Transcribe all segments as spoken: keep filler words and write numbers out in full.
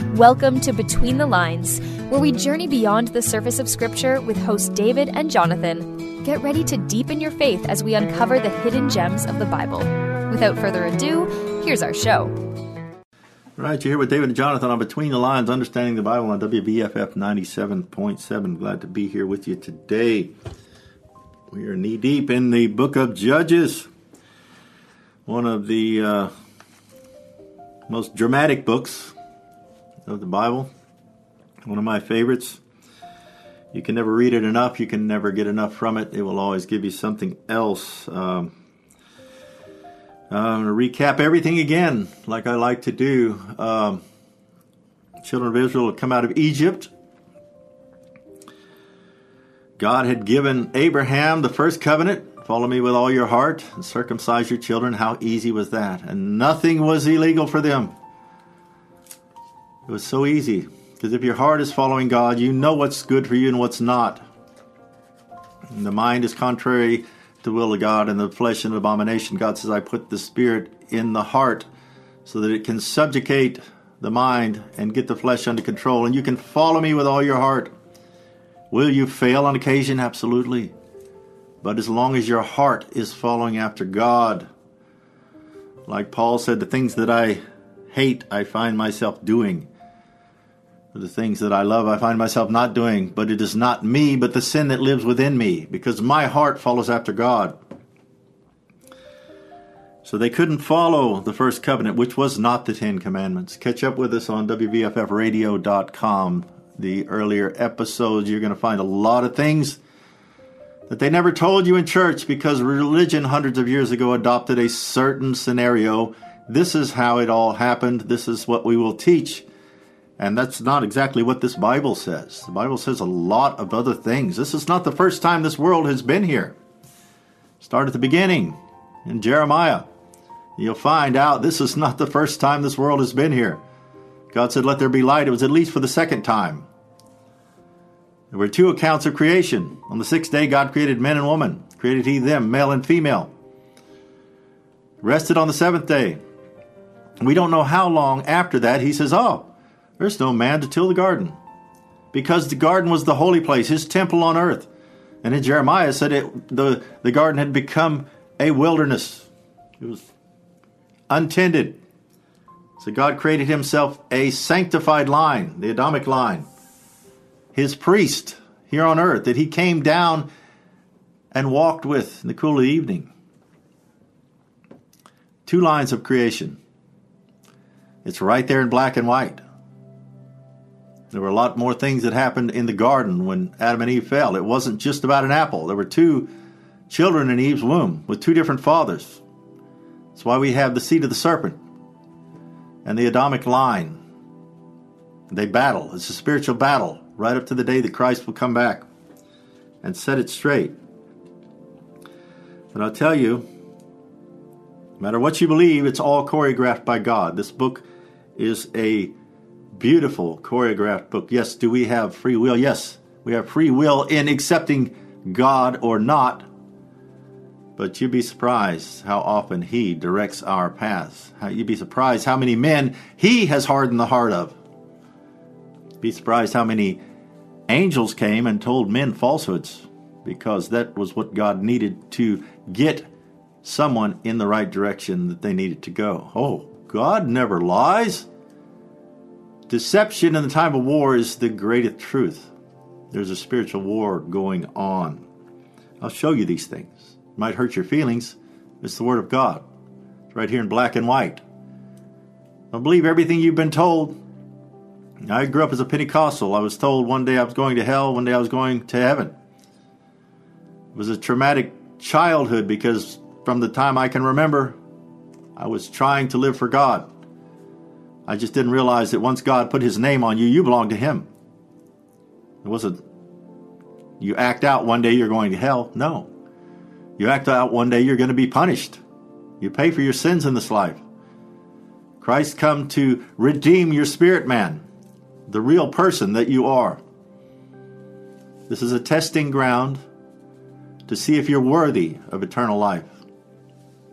Welcome to Between the Lines, where we journey beyond the surface of Scripture with hosts David and Jonathan. Get ready to deepen your faith as we uncover the hidden gems of the Bible. Without further ado, here's our show. All right, you're here with David and Jonathan on Between the Lines, Understanding the Bible on W B F F ninety-seven point seven. Glad to be here with you today. We are knee-deep in the book of Judges, one of the uh, most dramatic books of the Bible, one of my favorites. You can never read it enough. You can never get enough from it. It will always give you something else. Um, I'm going to recap everything again, like I like to do. Um, children of Israel had come out of Egypt. God had given Abraham the first covenant. Follow me with all your heart and circumcise your children. How easy was that? And nothing was illegal for them. It was so easy. Because if your heart is following God, you know what's good for you and what's not. And the mind is contrary to the will of God, and the flesh an abomination. God says, I put the Spirit in the heart so that it can subjugate the mind and get the flesh under control. And you can follow me with all your heart. Will you fail on occasion? Absolutely. But as long as your heart is following after God, like Paul said, the things that I hate, I find myself doing. The things that I love, I find myself not doing. But it is not me, but the sin that lives within me, because my heart follows after God. So they couldn't follow the first covenant, which was not the Ten Commandments. Catch up with us on W B F F radio dot com. The earlier episodes, you're going to find a lot of things that they never told you in church, because religion hundreds of years ago adopted a certain scenario. This is how it all happened. This is what we will teach. And that's not exactly what this Bible says. The Bible says a lot of other things. This is not the first time this world has been here. Start at the beginning in Jeremiah. You'll find out this is not the first time this world has been here. God said, let there be light. It was at least for the second time. There were two accounts of creation. On the sixth day, God created men and woman. Created he them, male and female. Rested on the seventh day. We don't know how long after that. He says, oh, there's no man to till the garden, because the garden was the holy place, his temple on earth. And in Jeremiah said it, the, the garden had become a wilderness. It was untended. So God created himself a sanctified line, the Adamic line, his priest here on earth, that he came down and walked with in the cool of the evening. Two lines of creation. It's right there in black and white. There were a lot more things that happened in the garden when Adam and Eve fell. It wasn't just about an apple. There were two children in Eve's womb with two different fathers. That's why we have the seed of the serpent and the Adamic line. They battle. It's a spiritual battle right up to the day that Christ will come back and set it straight. But I'll tell you, no matter what you believe, it's all choreographed by God. This book is a beautiful choreographed book. Yes, do we have free will? Yes, we have free will in accepting God or not. But you'd be surprised how often he directs our paths. How, you'd be surprised how many men he has hardened the heart of. Be surprised how many angels came and told men falsehoods, because that was what God needed to get someone in the right direction that they needed to go. Oh, God never lies. Deception in the time of war is the greatest truth. There's a spiritual war going on. I'll show you these things. It might hurt your feelings. It's the Word of God. It's right here in black and white. Don't believe everything you've been told. I grew up as a Pentecostal. I was told one day I was going to hell, one day I was going to heaven. It was a traumatic childhood, because from the time I can remember, I was trying to live for God. I just didn't realize that once God put his name on you, you belong to him. It wasn't you act out one day you're going to hell. No. You act out one day you're going to be punished. You pay for your sins in this life. Christ come to redeem your spirit man, the real person that you are. This is a testing ground to see if you're worthy of eternal life.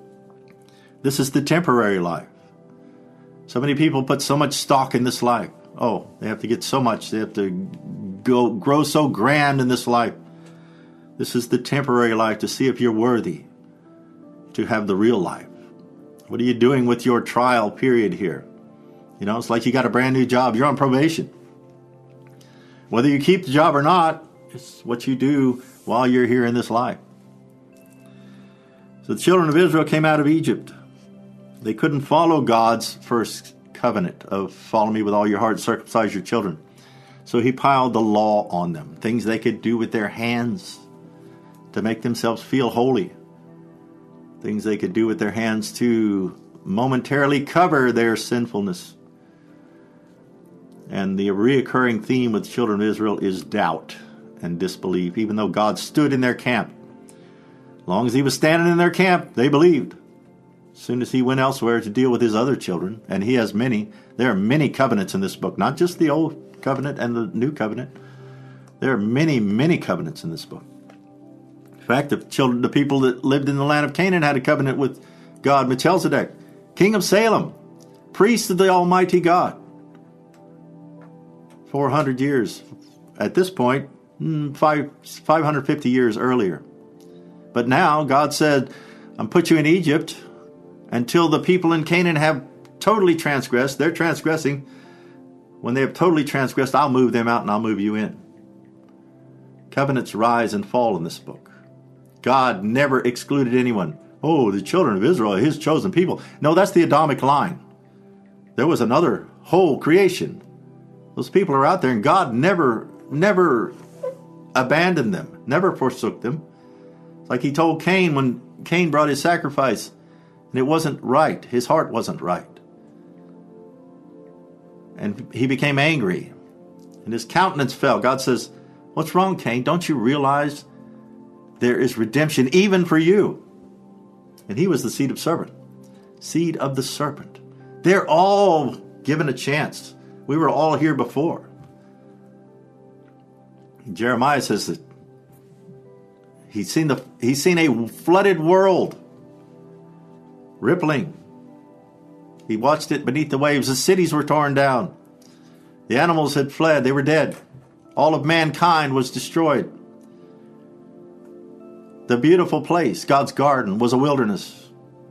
This is the temporary life. So many people put so much stock in this life. Oh, they have to get so much. They have to go grow so grand in this life. This is the temporary life to see if you're worthy to have the real life. What are you doing with your trial period here? You know, it's like you got a brand new job. You're on probation. Whether you keep the job or not, it's what you do while you're here in this life. So the children of Israel came out of Egypt. They couldn't follow God's first covenant of follow me with all your heart, circumcise your children. So he piled the law on them, things they could do with their hands to make themselves feel holy, things they could do with their hands to momentarily cover their sinfulness. And the reoccurring theme with the children of Israel is doubt and disbelief, even though God stood in their camp. As long as he was standing in their camp, they believed. As soon as he went elsewhere to deal with his other children, and he has many, there are many covenants in this book, not just the old covenant and the new covenant. There are many, many covenants in this book. In fact, the children, the people that lived in the land of Canaan had a covenant with God, Melchizedek, king of Salem, priest of the Almighty God. four hundred years at this point, five, five hundred fifty years earlier. But now God said, I'm put you in Egypt until the people in Canaan have totally transgressed. They're transgressing. When they have totally transgressed, I'll move them out and I'll move you in. Covenants rise and fall in this book. God never excluded anyone. Oh, the children of Israel are his chosen people. No, that's the Adamic line. There was another whole creation. Those people are out there, and God never, never abandoned them, never forsook them. It's like he told Cain when Cain brought his sacrifice, and it wasn't right. His heart wasn't right. And he became angry, and his countenance fell. God says, what's wrong, Cain? Don't you realize there is redemption even for you? And he was the seed of serpent. Seed of the serpent. They're all given a chance. We were all here before. Jeremiah says that he's seen the he's seen a flooded world, rippling. He watched it beneath the waves. The cities were torn down. The animals had fled. They were dead. All of mankind was destroyed. The beautiful place, God's garden, was a wilderness.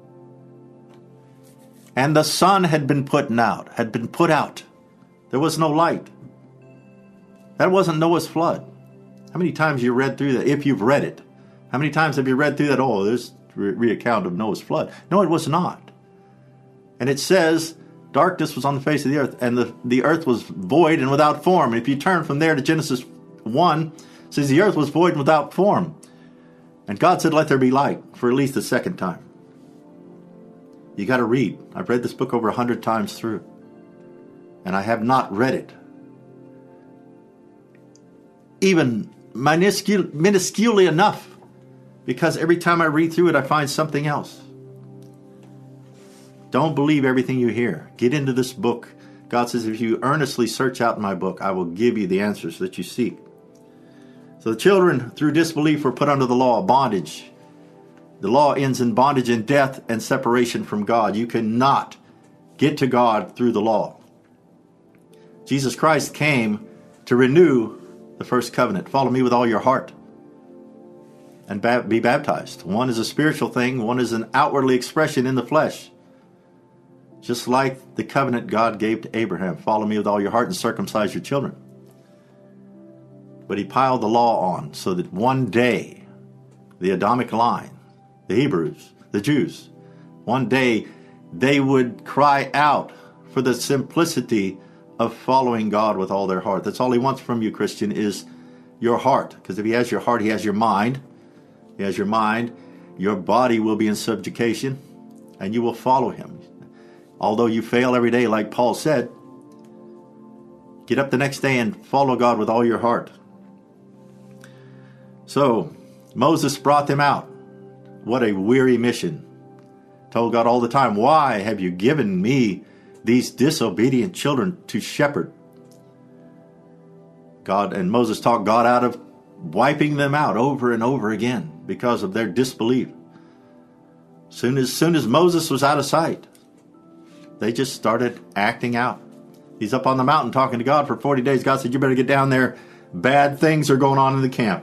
And the sun had been put out, had been put out. There was no light. That wasn't Noah's flood. How many times you read through that, if you've read it? How many times have you read through that? Oh, there's a re-account of Noah's flood. No, it was not. And it says, darkness was on the face of the earth, and the, the earth was void and without form. If you turn from there to Genesis one, it says the earth was void and without form. And God said, let there be light, for at least the second time. You got to read. I've read this book over a hundred times through. And I have not read it even minuscule, minusculely enough, because every time I read through it, I find something else. Don't believe everything you hear. Get into this book. God says, if you earnestly search out my book, I will give you the answers that you seek. So the children, through disbelief, were put under the law, bondage. The law ends in bondage and death and separation from God. You cannot get to God through the law. Jesus Christ came to renew the first covenant. Follow me with all your heart and be baptized. One is a spiritual thing. One is an outwardly expression in the flesh. Just like the covenant God gave to Abraham. Follow me with all your heart and circumcise your children. But he piled the law on so that one day, the Adamic line, the Hebrews, the Jews, one day they would cry out for the simplicity of following God with all their heart. That's all he wants from you, Christian, is your heart. Because if he has your heart, he has your mind. He has your mind. Your body will be in subjugation, and you will follow him. Although you fail every day, like Paul said, get up the next day and follow God with all your heart. So, Moses brought them out. What a weary mission. Told God all the time, why have you given me these disobedient children to shepherd? God and Moses talked God out of wiping them out over and over again because of their disbelief. Soon as soon as Moses was out of sight, they just started acting out. He's up on the mountain talking to God for forty days. God said, you better get down there. Bad things are going on in the camp.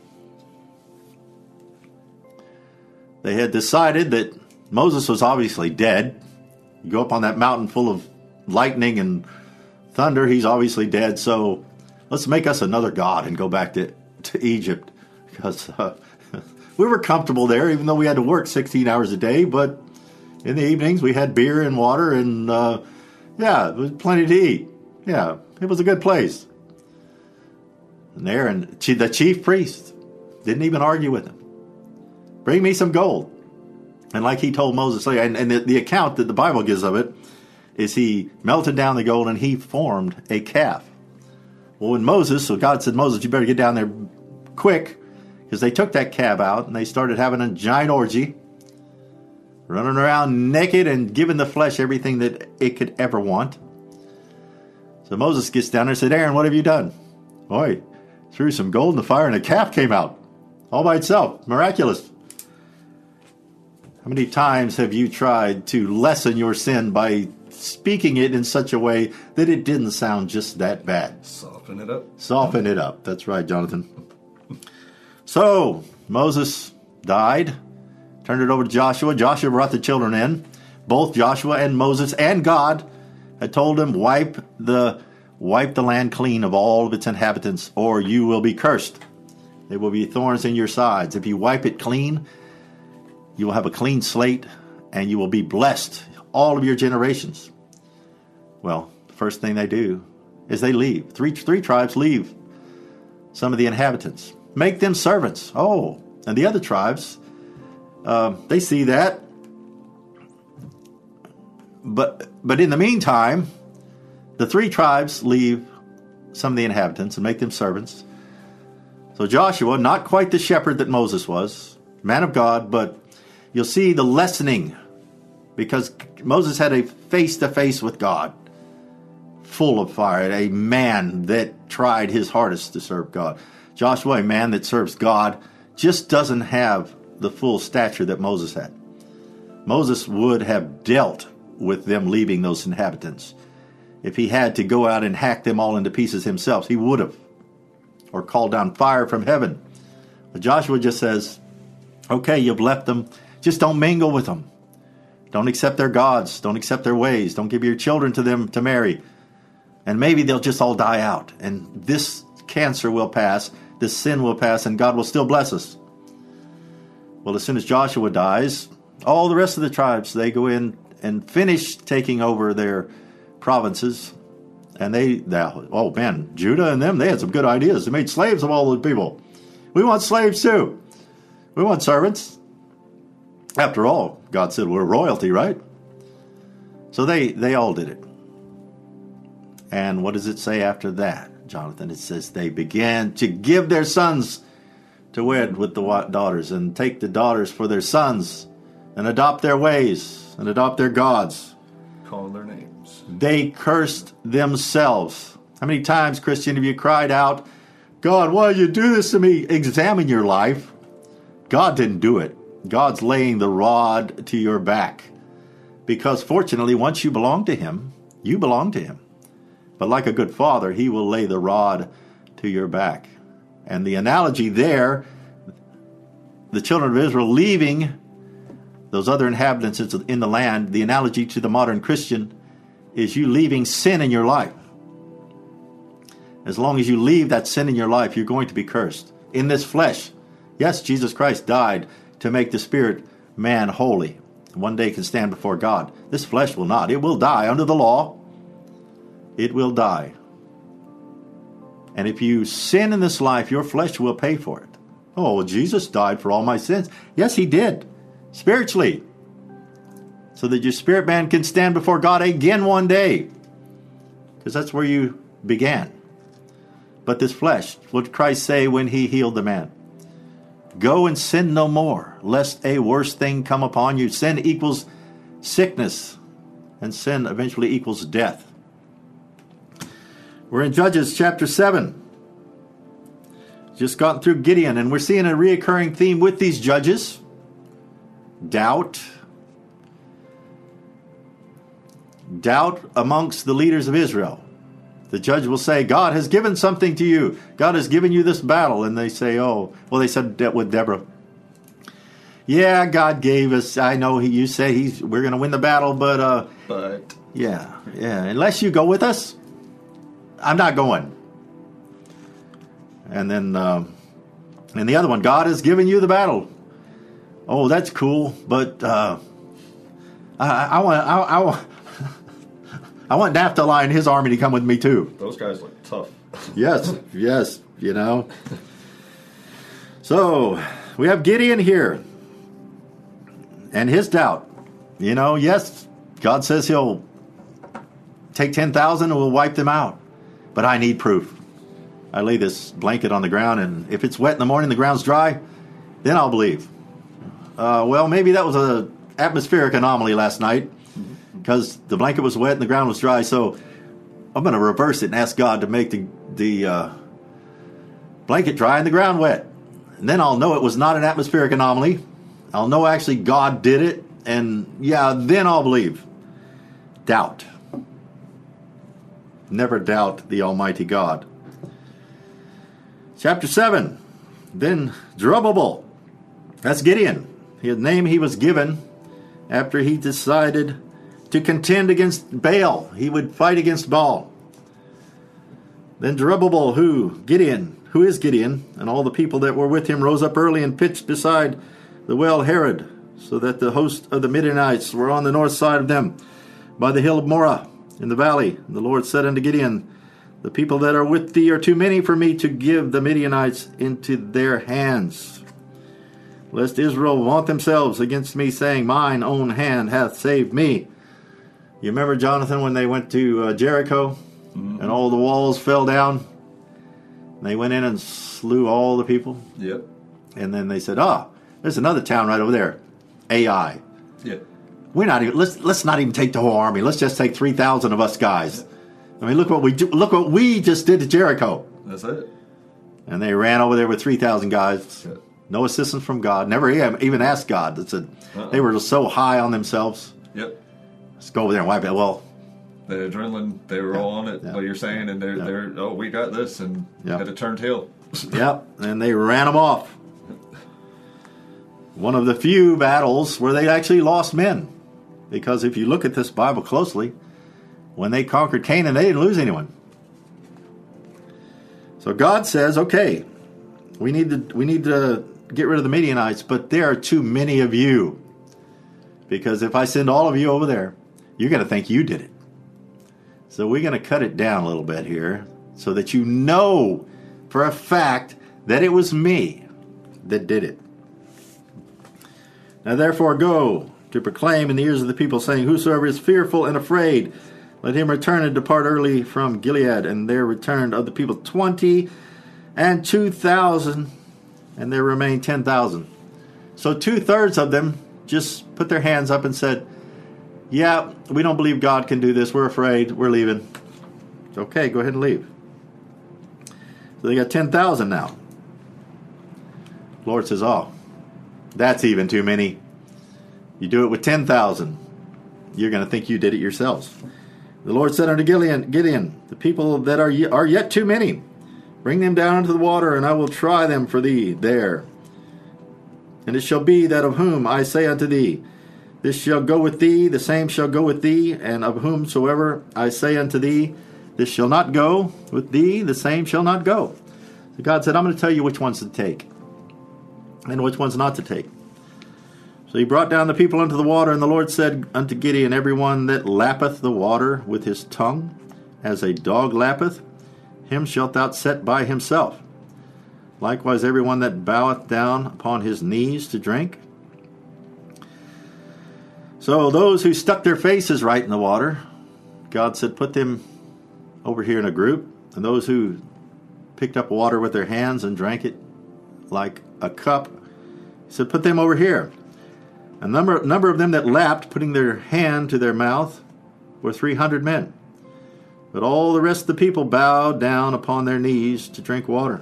They had decided that Moses was obviously dead. You go up on that mountain full of lightning and thunder, he's obviously dead. So let's make us another god and go back to, to Egypt. Because uh, we were comfortable there, even though we had to work sixteen hours a day. But in the evenings, we had beer and water and, uh, yeah, there was plenty to eat. Yeah, it was a good place. And there, and the chief priest didn't even argue with him. Bring me some gold. And like he told Moses, and, and the, the account that the Bible gives of it is he melted down the gold and he formed a calf. Well, when Moses, so God said, Moses, you better get down there quick, because they took that calf out and they started having a giant orgy, running around naked and giving the flesh everything that it could ever want. So Moses gets down there and said, Aaron, what have you done? Boy, threw some gold in the fire and a calf came out all by itself. Miraculous. How many times have you tried to lessen your sin by speaking it in such a way that it didn't sound just that bad? Soften it up. Soften it up. That's right, Jonathan. So Moses died, turned it over to Joshua. Joshua brought the children in. Both Joshua and Moses and God had told him, wipe the wipe the land clean of all of its inhabitants, or you will be cursed. There will be thorns in your sides. If you wipe it clean, you will have a clean slate, and you will be blessed, all of your generations. Well, the first thing they do is they leave. Three, three tribes leave some of the inhabitants. Make them servants. Oh, and the other tribes, uh, they see that. But, but in the meantime, the three tribes leave some of the inhabitants and make them servants. So Joshua, not quite the shepherd that Moses was, man of God, but you'll see the lessening, because Moses had a face-to-face with God, full of fire, a man that tried his hardest to serve God. Joshua, a man that serves God, just doesn't have the full stature that Moses had. Moses would have dealt with them leaving those inhabitants. If he had to go out and hack them all into pieces himself, he would have, or called down fire from heaven. But Joshua just says, okay, you've left them. Just don't mingle with them. Don't accept their gods. Don't accept their ways. Don't give your children to them to marry. And maybe they'll just all die out. And this cancer will pass. This sin will pass. And God will still bless us. Well, as soon as Joshua dies, all the rest of the tribes, they go in and finish taking over their provinces. And they, they, oh man, Judah and them, they had some good ideas. They made slaves of all the people. We want slaves too. We want servants. After all, God said we're royalty, right? So they, they all did it. And what does it say after that, Jonathan? It says they began to give their sons to wed with the daughters, and take the daughters for their sons, and adopt their ways, and adopt their gods. Call their names. They cursed themselves. How many times, Christian, have you cried out, God, why did you do this to me? Examine your life. God didn't do it. God's laying the rod to your back. Because fortunately, once you belong to him, you belong to him. But like a good father, he will lay the rod to your back. And the analogy there, the children of Israel leaving those other inhabitants in the land, the analogy to the modern Christian is you leaving sin in your life. As long as you leave that sin in your life, you're going to be cursed. In this flesh, yes, Jesus Christ died to make the spirit man holy. One day can stand before God. This flesh will not. It will die under the law. It will die. And if you sin in this life, your flesh will pay for it. Oh, well, Jesus died for all my sins. Yes, he did. Spiritually. So that your spirit man can stand before God again one day. Because that's where you began. But this flesh, what did Christ say when he healed the man? Go and sin no more, lest a worse thing come upon you. Sin equals sickness, and sin eventually equals death. We're in Judges chapter seven. Just gotten through Gideon, and we're seeing a reoccurring theme with these judges. Doubt. Doubt amongst the leaders of Israel. The judge will say, God has given something to you. God has given you this battle. And they say, oh, well, they said that with Deborah. Yeah, God gave us, I know he, you say he's, we're going to win the battle, but, uh, But yeah, yeah, unless you go with us, I'm not going. And then, um, and the other one, God has given you the battle. Oh, that's cool, but uh, I, I want, I, I want, I want Naphtali and his army to come with me too. those guys look tough. Yes, yes, you know. So we have Gideon here, and his doubt. You know, yes, God says He'll take ten thousand and we'll wipe them out, but I need proof. I lay this blanket on the ground, and if it's wet in the morning, the ground's dry, then I'll believe. Uh, well, maybe that was a atmospheric anomaly last night, because the blanket was wet and the ground was dry. So I'm going to reverse it and ask God to make the the uh, blanket dry and the ground wet, and then I'll know it was not an atmospheric anomaly. I'll know actually God did it, and yeah, then I'll believe. Doubt. Never doubt the Almighty God. Chapter seven. Then Zerubbabel. That's Gideon. His name he was given after he decided to contend against Baal. He would fight against Baal. Then Zerubbabel, who, Gideon, who is Gideon, and all the people that were with him rose up early and pitched beside the well Herod, so that the host of the Midianites were on the north side of them, by the hill of Morah, in the valley. And the Lord said unto Gideon, the people that are with thee are too many for me to give the Midianites into their hands, lest Israel vaunt themselves against me, saying, mine own hand hath saved me. You remember, Jonathan, when they went to uh, Jericho, mm-hmm. and all the walls fell down? They went in and slew all the people. Yep. And then they said, ah, there's another town right over there, Ai. Yeah. We're not even. Let's let's not even take the whole army. Let's just take three thousand of us guys. I mean, look what we do, look what we just did to Jericho. That's it. And they ran over there with three thousand guys. Yeah. No assistance from God. Never even asked God. They said uh-uh. They were just so high on themselves. Yep. Let's go over there and wipe it. Well, the adrenaline, they were yeah, all on it. yeah, What you're saying, and they're yeah. they're oh, we got this, and yeah. had it turned tail. Yep. And they ran them off. One of the few battles where they actually lost men. Because if you look at this Bible closely, when they conquered Canaan, they didn't lose anyone. So God says, okay, we need to we need to get rid of the Midianites, but there are too many of you. Because if I send all of you over there, you're going to think you did it. So we're going to cut it down a little bit here so that you know for a fact that it was me that did it. Now therefore go to proclaim in the ears of the people, saying, whosoever is fearful and afraid, let him return and depart early from Gilead. And there returned of the people twenty and two thousand, and there remained ten thousand. So two-thirds of them just put their hands up and said, yeah, we don't believe God can do this. We're afraid. We're leaving. Okay, go ahead and leave. So they got ten thousand now. The Lord says, oh, that's even too many. You do it with ten thousand. You're going to think you did it yourselves. The Lord said unto Gideon, Gideon, the people that are, ye- are yet too many, bring them down into the water, and I will try them for thee there. And it shall be that of whom I say unto thee, this shall go with thee, the same shall go with thee, and of whomsoever I say unto thee, this shall not go with thee, the same shall not go. So God said, I'm going to tell you which ones to take and which ones not to take. So he brought down the people into the water, and the Lord said unto Gideon, every one that lappeth the water with his tongue, as a dog lappeth, him shalt thou set by himself. Likewise every one that boweth down upon his knees to drink. So those who stuck their faces right in the water, God said, put them over here in a group. And those who picked up water with their hands and drank it like a cup, he said, put them over here. A number, number of them that lapped, putting their hand to their mouth, were three hundred men. But all the rest of the people bowed down upon their knees to drink water.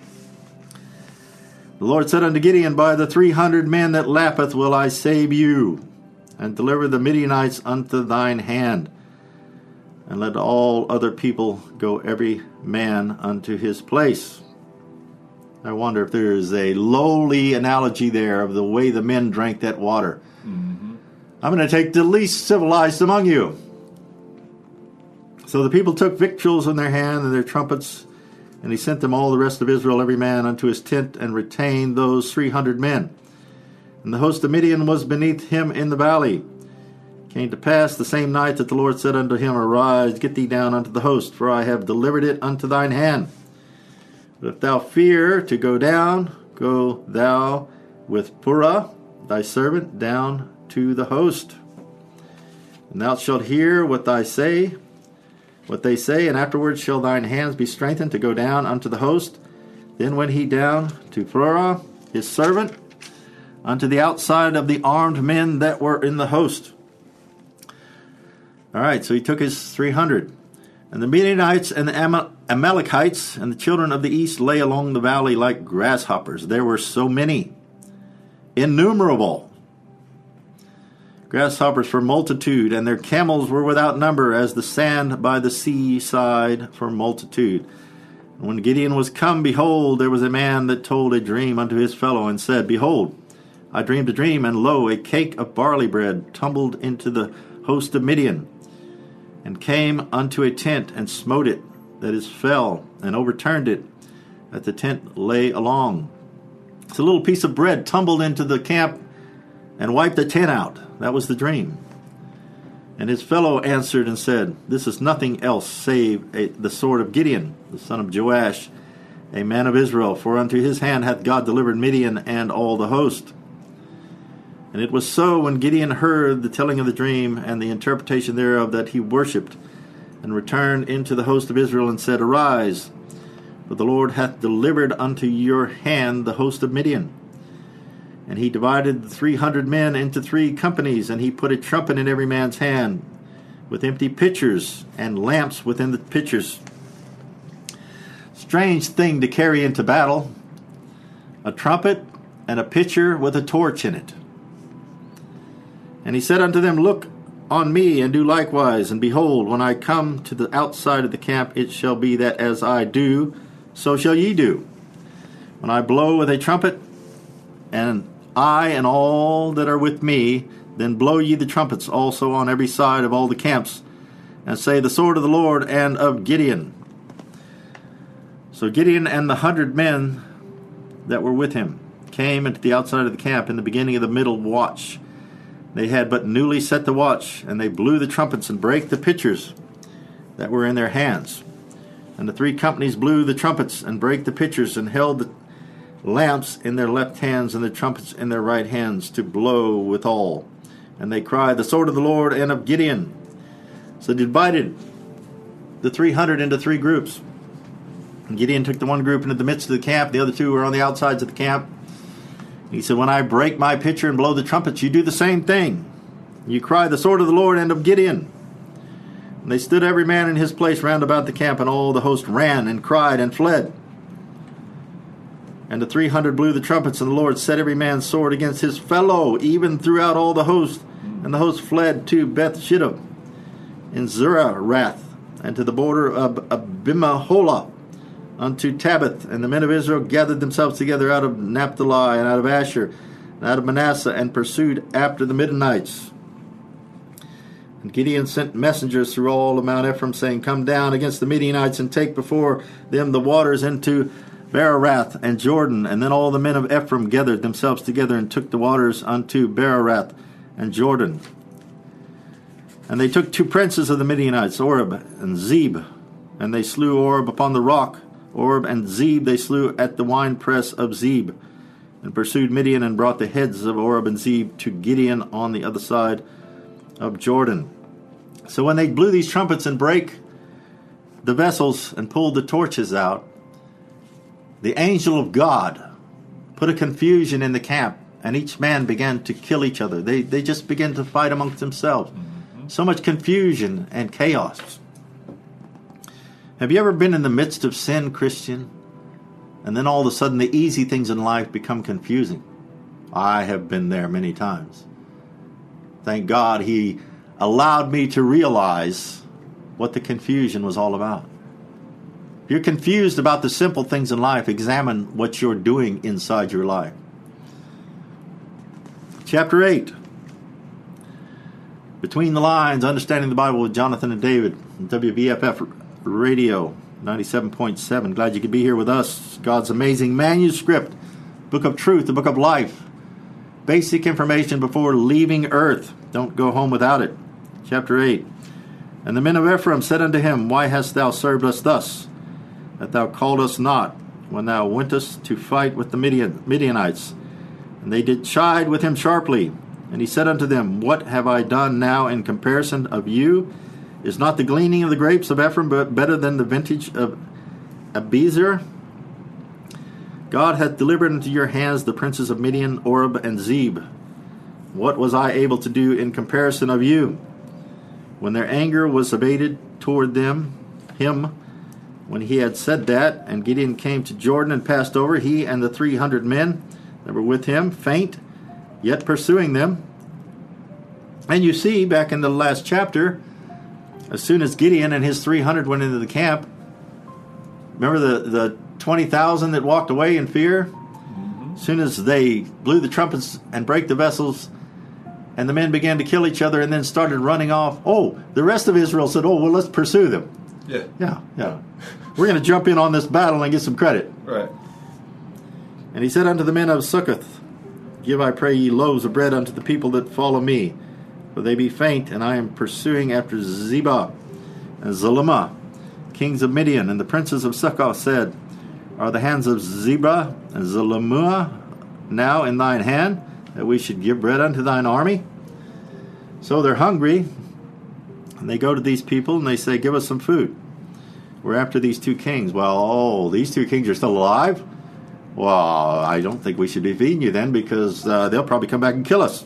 The Lord said unto Gideon, by the three hundred men that lappeth will I save you, and deliver the Midianites unto thine hand. and let all other people go every man unto his place. I wonder if there is a lowly analogy there of the way the men drank that water. Mm-hmm. I'm going to take the least civilized among you. So the people took victuals in their hand and their trumpets, and he sent them all the rest of Israel, every man unto his tent, and retained those three hundred men. And the host of Midian was beneath him in the valley. It came to pass the same night that the Lord said unto him, Arise, get thee down unto the host, for I have delivered it unto thine hand. But if thou fear to go down, go thou with Purah thy servant down to the host. And thou shalt hear what I say, what they say, and afterwards shall thine hands be strengthened to go down unto the host. Then went he down to Purah his servant, unto the outside of the armed men that were in the host. All right, so he took his three hundred. And the Midianites and the Am- Amalekites and the children of the east lay along the valley like grasshoppers. There were so many, innumerable. Grasshoppers for multitude, and their camels were without number, as the sand by the seaside for multitude. And when Gideon was come, behold, there was a man that told a dream unto his fellow, and said, Behold, I dreamed a dream, and lo, a cake of barley bread tumbled into the host of Midian, and came unto a tent, and smote it, that is, fell, and overturned it, that the tent lay along. So a little piece of bread tumbled into the camp, and wiped the tent out. That was the dream. And his fellow answered and said, This is nothing else save a, the sword of Gideon, the son of Joash, a man of Israel. For unto his hand hath God delivered Midian and all the host. And it was so, when Gideon heard the telling of the dream and the interpretation thereof, that he worshipped, and returned into the host of Israel, and said, Arise, for the Lord hath delivered unto your hand the host of Midian. And he divided the three hundred men into three companies, and he put a trumpet in every man's hand, with empty pitchers and lamps within the pitchers. Strange thing to carry into battle, a trumpet and a pitcher with a torch in it. And he said unto them, Look on me, and do likewise. And behold, when I come to the outside of the camp, it shall be that as I do, so shall ye do. When I blow with a trumpet, and I and all that are with me, then blow ye the trumpets also on every side of all the camps, and say, The sword of the Lord and of Gideon. So Gideon and the hundred men that were with him came into the outside of the camp in the beginning of the middle watch. They had but newly set the watch, and they blew the trumpets and brake the pitchers that were in their hands. And the three companies blew the trumpets and brake the pitchers, and held the lamps in their left hands and the trumpets in their right hands, to blow withal. And they cried, The sword of the Lord and of Gideon. So they divided the three hundred into three groups. And Gideon took the one group into the midst of the camp. The other two were on the outsides of the camp. He said, When I break my pitcher and blow the trumpets, you do the same thing. You cry, The sword of the Lord and of Gideon. And they stood every man in his place round about the camp, and all the host ran and cried and fled. And the three hundred blew the trumpets, and the Lord set every man's sword against his fellow, even throughout all the host. And the host fled to Beth Shittim in Zerarath, and to the border of Abimaholah, unto Tabbath. And the men of Israel gathered themselves together out of Naphtali, and out of Asher, and out of Manasseh, and pursued after the Midianites. And Gideon sent messengers through all of Mount Ephraim, saying, Come down against the Midianites, and take before them the waters into Berarath and Jordan. And then all the men of Ephraim gathered themselves together, and took the waters unto Berarath and Jordan. And they took two princes of the Midianites, Oreb and Zeb, and they slew Oreb upon the rock. Oreb and Zeb they slew at the winepress of Zeb, and pursued Midian, and brought the heads of Oreb and Zeb to Gideon on the other side of Jordan. So when they blew these trumpets and brake the vessels and pulled the torches out, the angel of God put a confusion in the camp, and each man began to kill each other. They, they just began to fight amongst themselves. Mm-hmm. So much confusion and chaos. Have you ever been in the midst of sin, Christian? And then all of a sudden the easy things in life become confusing. I have been there many times. Thank God he allowed me to realize what the confusion was all about. If you're confused about the simple things in life, examine what you're doing inside your life. Chapter eight. Between the Lines, Understanding the Bible with Jonathan and David. W V F F Radio, ninety-seven point seven. Glad you could be here with us. God's amazing manuscript. Book of truth, the book of life. Basic information before leaving earth. Don't go home without it. Chapter eight. And the men of Ephraim said unto him, Why hast thou served us thus, that thou called us not, when thou wentest to fight with the Midian, Midianites? And they did chide with him sharply. And he said unto them, What have I done now in comparison of you? Is not the gleaning of the grapes of Ephraim better than the vintage of Abiezer? God hath delivered into your hands the princes of Midian, Oreb, and Zeb. What was I able to do in comparison of you? When their anger was abated toward them, him, when he had said that, and Gideon came to Jordan and passed over, he and the three hundred men that were with him, faint, yet pursuing them. And you see, back in the last chapter, as soon as Gideon and his three hundred went into the camp, remember the, the twenty thousand that walked away in fear? Mm-hmm. As soon as they blew the trumpets and brake the vessels, and the men began to kill each other and then started running off, oh, the rest of Israel said, oh, well, let's pursue them. Yeah. Yeah, yeah. We're going to jump in on this battle and get some credit. Right. And he said unto the men of Succoth, Give, I pray ye, loaves of bread unto the people that follow me, for they be faint, and I am pursuing after Zebah and Zalmunna, kings of Midian. And the princes of Succoth said, Are the hands of Zebah and Zalmunna now in thine hand, that we should give bread unto thine army? So they're hungry, and they go to these people, and they say, Give us some food. We're after these two kings. Well, oh, these two kings are still alive? Well, I don't think we should be feeding you then, because uh, they'll probably come back and kill us.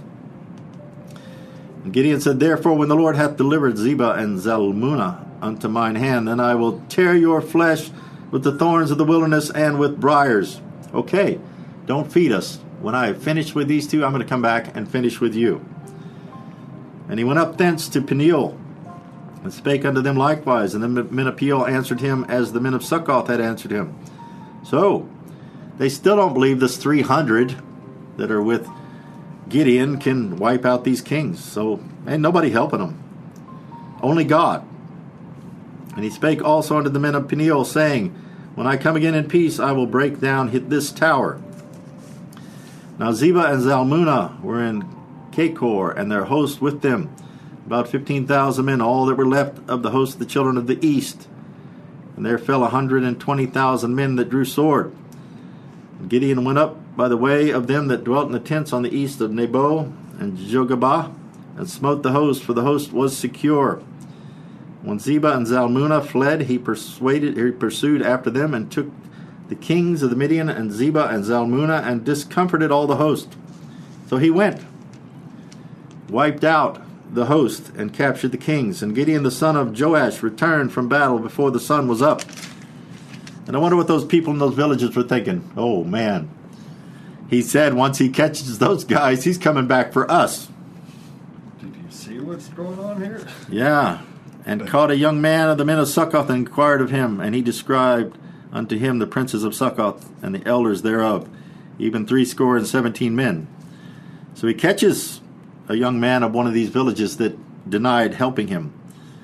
And Gideon said, Therefore, when the Lord hath delivered Zebah and Zalmunna unto mine hand, then I will tear your flesh with the thorns of the wilderness and with briars. Okay, don't feed us. When I have finished with these two, I'm going to come back and finish with you. And he went up thence to Peniel, and spake unto them likewise. And the men of Peniel answered him as the men of Succoth had answered him. So, they still don't believe this three hundred that are with Gideon can wipe out these kings. So, ain't nobody helping them. Only God. And he spake also unto the men of Peniel, saying, When I come again in peace, I will break down this tower. Now Zebah and Zalmunna were in Cachor, and their host with them, about fifteen thousand men, all that were left of the host of the children of the east. And there fell a hundred and twenty thousand men that drew sword. And Gideon went up by the way of them that dwelt in the tents on the east of Nebo and Jogabah, and smote the host, for the host was secure. When Zebah and Zalmunna fled, he persuaded, he pursued after them, and took the kings of the Midian, and Zebah and Zalmunna, and discomforted all the host. So he went, wiped out the host, and captured the kings. And Gideon the son of Joash returned from battle before the sun was up. And I wonder what those people in those villages were thinking. Oh, man. He said once he catches those guys, he's coming back for us. Did you see what's going on here? Yeah. And caught a young man of the men of Succoth, and inquired of him. And he described unto him the princes of Succoth, and the elders thereof, even threescore and seventeen men. So he catches a young man of one of these villages that denied helping him.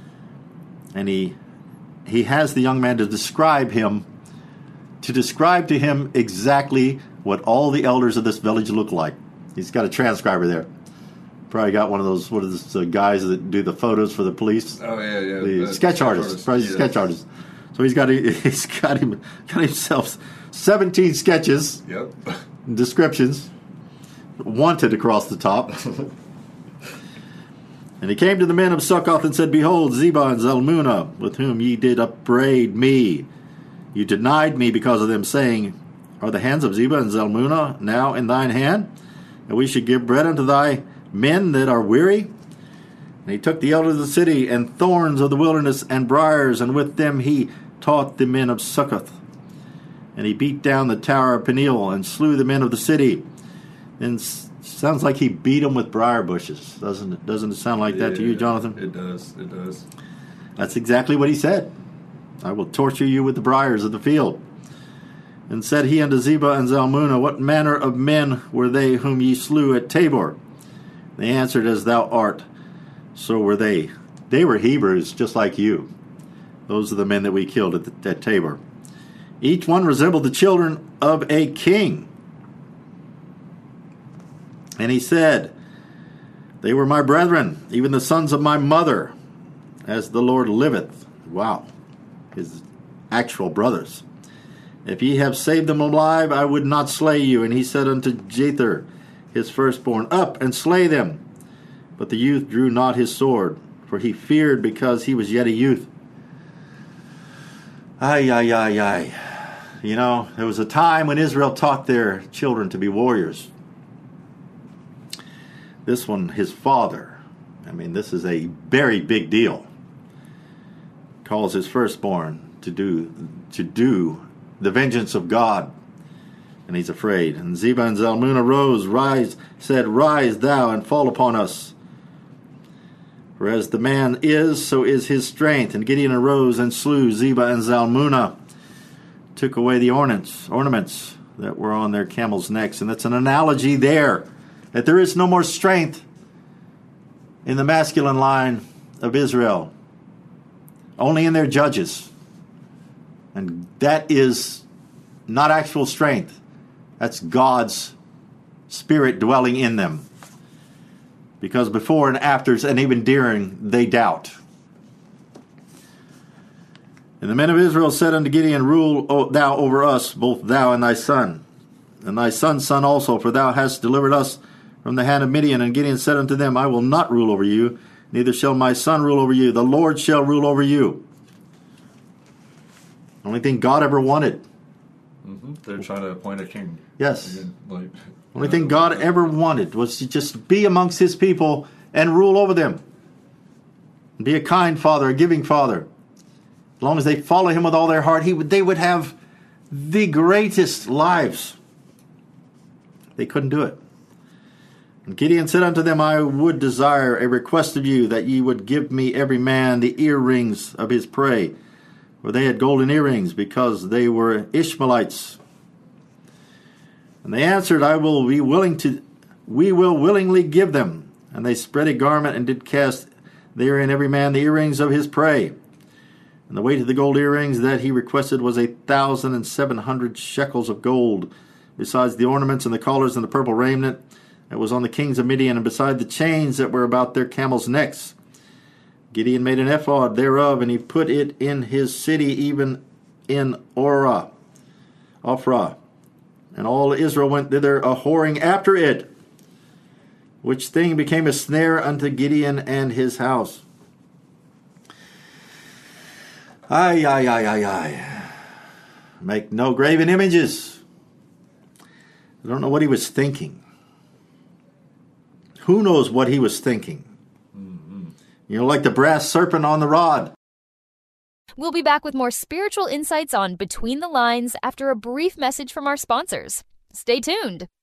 And he he has the young man to describe him, to describe to him exactly what all the elders of this village look like. He's got a transcriber there. Probably got one of those, what is the guys that do the photos for the police? Oh, yeah, yeah. The, the sketch, sketch artists. Artist. Probably yeah. sketch artists. So he's got he's got him got himself seventeen sketches, yep, descriptions, wanted across the top. And he came to the men of Succoth and said, Behold, Zebah and Zalmunna, with whom ye did upbraid me. You denied me because of them, saying, Are the hands of Zebah and Zalmunna now in thine hand, that we should give bread unto thy men that are weary? And he took the elders of the city, and thorns of the wilderness, and briars, and with them he taught the men of Succoth. And he beat down the tower of Peniel, and slew the men of the city. And sounds like he beat them with briar bushes, doesn't it? Doesn't it sound like that yeah, to you, Jonathan? It does. It does. That's exactly what he said. I will torture you with the briars of the field. And said he unto Zebah and Zalmunna, what manner of men were they whom ye slew at Tabor? They answered, as thou art, so were they. They were Hebrews, just like you. Those are the men that we killed at, the, at Tabor. Each one resembled the children of a king. And he said, they were my brethren, even the sons of my mother, as the Lord liveth. Wow. His actual brothers. If ye have saved them alive, I would not slay you. And he said unto Jether, his firstborn, up and slay them. But the youth drew not his sword, for he feared because he was yet a youth. Ay, ay, ay, ay. You know, there was a time when Israel taught their children to be warriors. This one, his father, I mean, this is a very big deal. Calls his firstborn to do to do the vengeance of God, and he's afraid. And Zebah and Zalmunna rose, rise, said, rise thou and fall upon us. For as the man is, so is his strength. And Gideon arose and slew Zebah and Zalmunna, took away the ornaments, ornaments that were on their camels' necks. And that's an analogy there, that there is no more strength in the masculine line of Israel, only in their judges. And that is not actual strength. That's God's Spirit dwelling in them. Because before and afters, and even during, they doubt. And the men of Israel said unto Gideon, rule thou over us, both thou and thy son, and thy son's son also, for thou hast delivered us from the hand of Midian. And Gideon said unto them, I will not rule over you, neither shall my son rule over you. The Lord shall rule over you. Only thing God ever wanted. Mm-hmm. They're trying to appoint a king. Yes. Again, like, Only thing God ever wanted was to just be amongst his people and rule over them. Be a kind father, a giving father. As long as they follow him with all their heart, he would, they would have the greatest lives. They couldn't do it. And Gideon said unto them, I would desire a request of you, that ye would give me every man the earrings of his prey. For they had golden earrings, because they were Ishmaelites. And they answered, I will be willing to, we will willingly give them. And they spread a garment, and did cast therein every man the earrings of his prey. And the weight of the gold earrings that he requested was a thousand and seven hundred shekels of gold, besides the ornaments and the collars and the purple raiment that was on the kings of Midian, and beside the chains that were about their camels' necks. Gideon made an ephod thereof, and he put it in his city, even in Orah, Ophrah. And all Israel went thither a whoring after it, which thing became a snare unto Gideon and his house. Ay, ay, ay, ay, ay. Make no graven images. I don't know what he was thinking. Who knows what he was thinking? You know, like the brass serpent on the rod. We'll be back with more spiritual insights on Between the Lines after a brief message from our sponsors. Stay tuned.